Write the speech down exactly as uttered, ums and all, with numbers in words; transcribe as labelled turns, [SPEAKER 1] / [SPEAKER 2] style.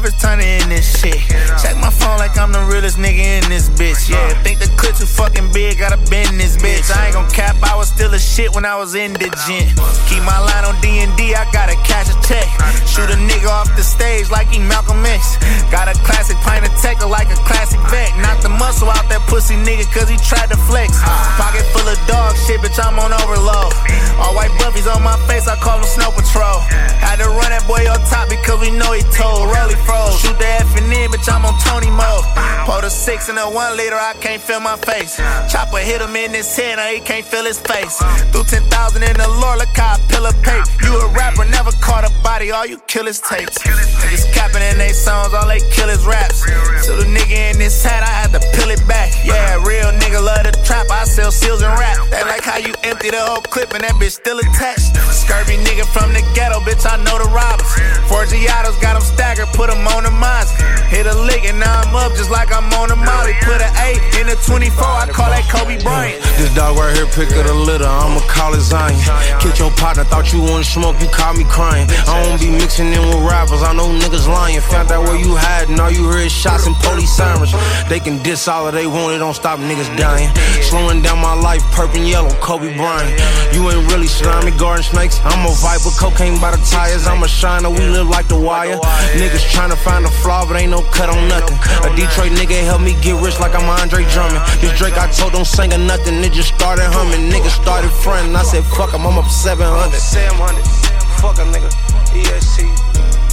[SPEAKER 1] Roberts turning in this shit. Check my phone like I'm the realest nigga in this bitch. Yeah, think the clip too fucking big, gotta bend this bitch. I ain't gon' cap, I was still a shit when I was indigent. Keep my line on D and D, I gotta cash a check. Shoot a nigga off the stage like he Malcolm X. Got a classic pint of Tecker like a classic vet. Knock the muscle out that pussy nigga cause he tried to flex. Pocket full of dog shit, bitch, I'm on overload. All white buffies on my face, I call him Snow Patrol. Had to run that boy on top because we know he told. Rolly froze, shoot the F and N, bitch, I'm on Tony mode. Pour the six and a one liter, I can't feel my face. Chopper hit him in his head, now he can't feel his face. Threw ten thousand in the lore, look how I pill a pape. You a rapper, never caught a body, all you kill is tapes. Niggas capping in they songs, all they kill is raps. So the nigga in this hat, I had to peel it back. Yeah, real nigga love the trap, I sell seals and rap. They like how you empty the whole clip and that bitch still attached. Scurvy nigga from the ghetto, bitch, I know the robbers. Four Giottos got them staggered, put them on the Mazda. Hit a lick and now I'm up just like I'm on a molly. Put an eight in a twenty-four, I call that Kobe Bryant.
[SPEAKER 2] This dog right here pick of the litter, I'ma call it Zion. Kick your partner, thought you wanna smoke, you caught me crying. I don't be mixing in with rappers, I know niggas lying. Found out where you hiding, all you hear is shots and police sirens. They can diss all that they want, it don't stop niggas dying. Slowing down my life, purple and yellow, Kobe Bryant. You ain't really slimy garden snakes, I'm a viper, cocaine by the tires, I'm a shiner, we live like the wire. Niggas tryna find a flaw, but ain't no cut on nothing. A Detroit nigga help me get rich like I'm Andre Drummond. This Drake I told don't sing or nothing, it just started humming. Niggas started frontin', I said fuck 'em, I'm up seven hundred. seven hundred, fuck a nigga, E S T.